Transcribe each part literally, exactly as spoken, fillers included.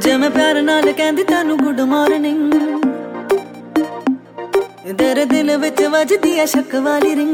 जे मैं प्यार नाल कहंदी तैनू गुड मॉर्निंग, तेरे दिल विच वजदी है शक वाली रिंग।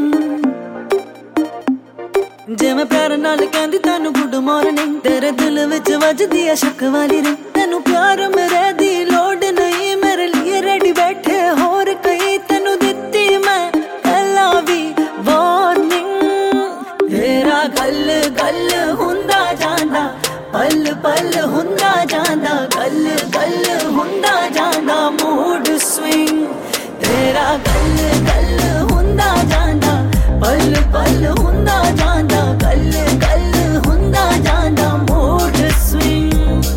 जे मैं प्यार नाल कहंदी तैनू गुड मॉर्निंग, तेरे दिल विच वजदी है शक वाली रिंग। तैनू प्यार मेरे दी लोड नहीं, मेरे लिए रेडी बैठे होर कई। तैनू दित्ती मैं पहला भी वार्निंग, तेरा गल गल हुंदा जांदा, पल पल हुंदा जांदा, गल गल हुंदा जांदा मूड स्विंग। तेरा गल गल हुंदा जांदा, पल पल हुंदा जांदा, गल गल हुंदा जांदा मूड स्विंग।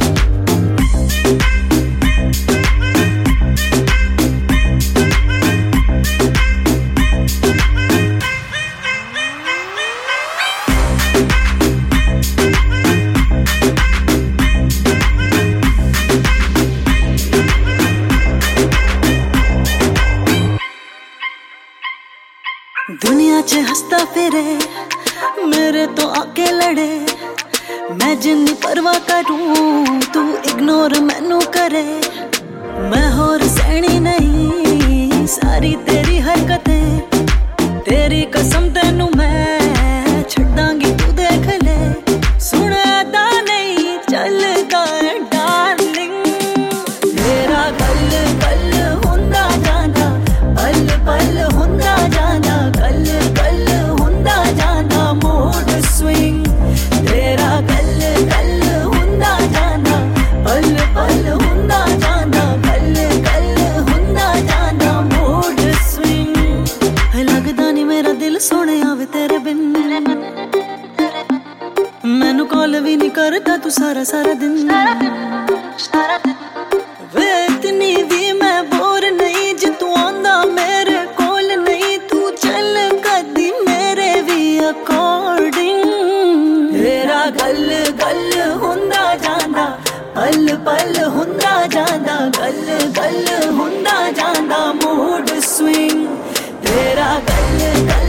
दुनिया च हंसता फिरे मेरे तो आके लड़े, मैं जिन्नी परवाह करूं तू इग्नोर मैनू करे। मैं होर सहनी नहीं सारी तेरी हरकतें, तेरी कसम तेनू मैं छड्डांगी तू देख ले। सुनदा नहीं चलदा डार्लिंग, तेरा गल गल हुंदा जांदा, पल पल हुंदा जांदा, गल गल हुंदा जांदा मूड स्विंग। तेरा गल गल हुंदा जांदा, पल पल हुंदा जांदा, गल गल हुंदा जांदा मूड स्विंग। लगदा नहीं मेरा दिल सोने आवे तेरे बिन, मैनू कॉल भी नहीं करता तू सारा सारा दिन। वे इतनी भी मैं बोर नहीं जे तू आंदा मेरे कोल नहीं। तू चल कदी मेरे भी अकॉर्डिंग, तेरा गल गल हुंदा जांदा, पल पल हुंदा जांदा, गल गल हुंदा जांदा मूड स्विंग। तेरा गल गल